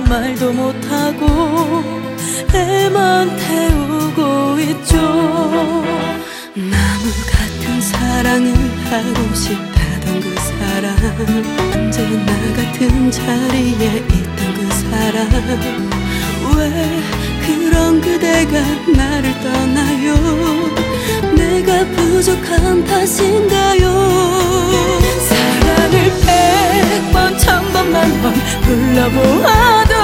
말도 못하고 애만 태우고 있죠. 나무 같은 사랑을 하고 싶다던 그 사람, 언제나 같은 자리에 있던 그 사람, 왜 그런 그대가 나를 떠나요? 내가 부족한 탓인가요? 사랑을 100번 1000번 만번 불러보아도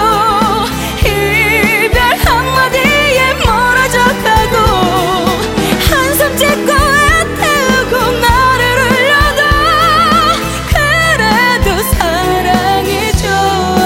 이별 한마디에 멀어져 가고, 한숨 짓고 애태우고 나를 울려도 그래도 사랑이 좋아.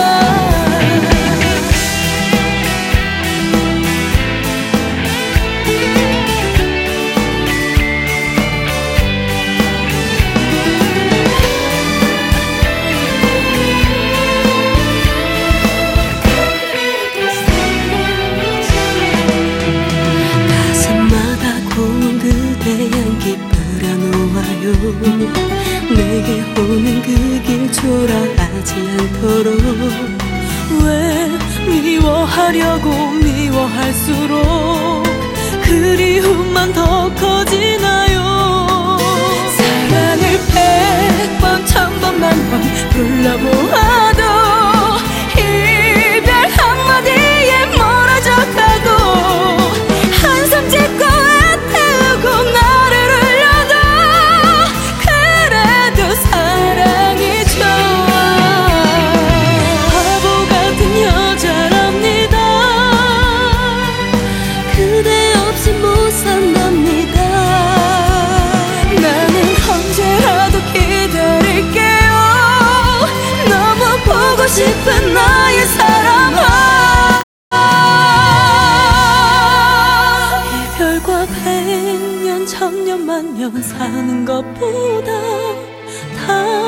내게 오는 그 길 초라하지 않도록, 왜 미워하려고 미워할수록 그리움만 더 커지나요? 사랑을 100번 1000번 만번 불러보아도 이별 한마디에 멀어져 가고, 한숨 짓고 애태우고 나를 울려도 그래도 사랑이 좋아. 바보 같은 여자랍니다. 그대 없이 못 산답니다. 나는 언제라도 기다릴게요. 너무 보고 싶은 나의 사람아. 이별과 100년 1000년 만년 사는 것보다 다